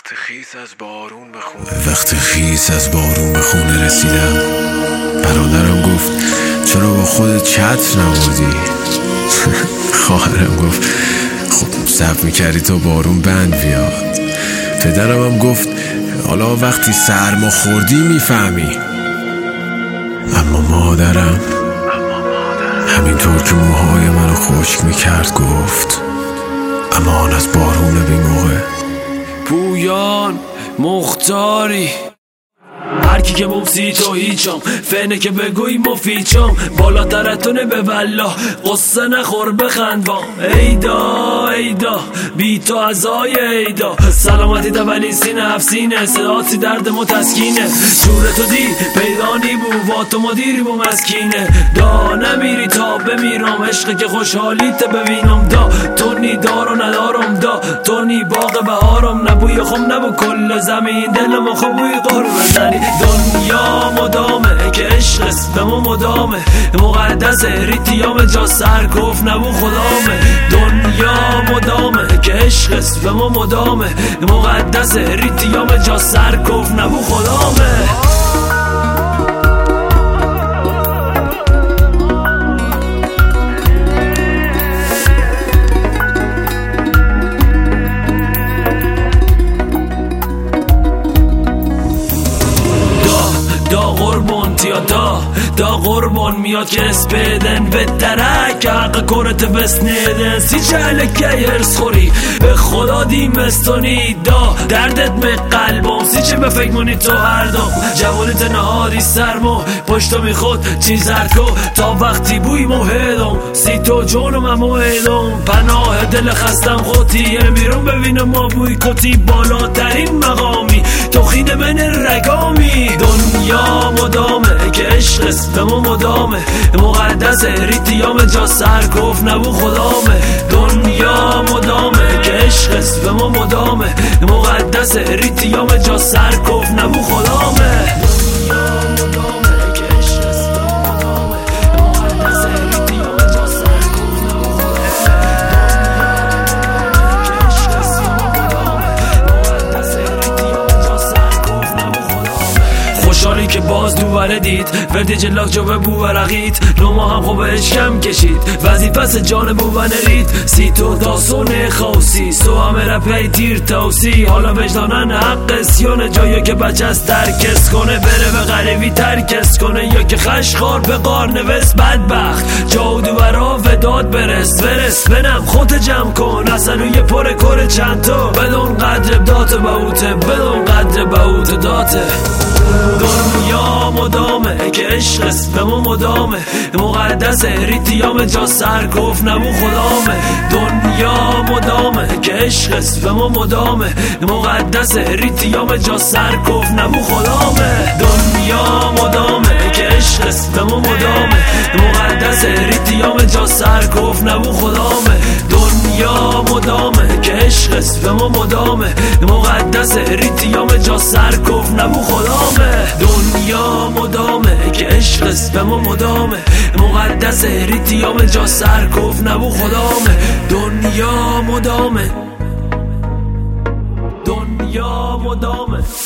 وقتی خیس از بارون به خونه رسیدم، برادرم گفت چرا با خودت چتر نبردی؟ خواهرم گفت خب صبر میکردی تا بارون بند بیاد. پدرم هم گفت حالا وقتی سرما خوردی میفهمی. اما مادرم همینطور که موهای منو خشک میکرد گفت امان از بارون بی موقع. پویان مختاری هرکی که مفسی تو هیچم، فنه که بگوی مفیچم، بالاترتونه به والله قصه نخور بخند وام. ایدا ایدا بی تو ازای ایدا، سلامتی دولی سینه افسینه، صداتی درد متسکینه، جور تو دی پیدانی بو و تو مدیری بو مسکینه، دا نمیری تا بمیرم، عشق که خوشحالیت ببینم، دا تو نی دارو ندارم، دا تو نی باغ بهارم، نبوی خم نبو کل زمین دلم خوبوی قرب بزنی. دنیا مدامه که عشق به ما مدامه، مقدس ریتیام جا سرکوف نبو خدامه. دنیا مدامه که عشق به ما مدامه، مقدس ریتیام جا سرکوف نبو خدامه. دا قربان میاد که اسپیدن به درک حق کرت بسنیدن، سی چهله که ارس خوری به خدا دیمستانی، دا دردت به قلبم سی چه به فکر مونی تو هر دام، جوانت نهاری سرمو پشتو میخود چیز هرکو تا وقتی بوی موهدم، سی تو جونم امو ایدم، پناه دل خستم خودی بیرون ببینم ما بوی کتی، بالاترین مقامی تو خیده من رگامی. دنیا مدامه که عشق به ما مدامه، مقدس ریتیام جا سرکوف نبو خدامه. دنیا مدامه که عشق به ما مدامه، مقدس ریتیام جا سرکوف نبو خدامه. خوشحالی که باز دوباره دید وردی جلاک جو به بو ورقید، نوما هم خوب اشکم کشید وظیفه جان بو ونرید، سی تو داسون خوصی سو همه رپی تیر توسی، حالا وجدانن حق سیانه جایی که بچه از ترکس کنه، بره به غریبی ترکس کنه، یا که خشخار به قار نوست بدبخت جا دوباره وداد برس بنم خود جمع کن، اصلا یه پر کره چند تا بدون قدر دات باوته، بدون قدر باوت داته. دنیا مدامه که عشق به ما مدامه، مقدس ریتیام جا سرکوف نبو خدامه. دنیا مدامه که عشق به ما مدامه، مقدس ریتیام جا سرکوف نبو خدامه. دنیا مدامه که عشق به ما مدامه، مقدس ریتیام جا سرکوف نبو خدامه. دنیا مدامه که عشق به ما مدامه، مقدس ریتیام جا سرکوف نبو خدامه. دنیا مدامه که عشق به ما مدامه، مقدس ریتیام جا سرکوف نبو خدامه. دنیا مدامه، دنیا مدامه.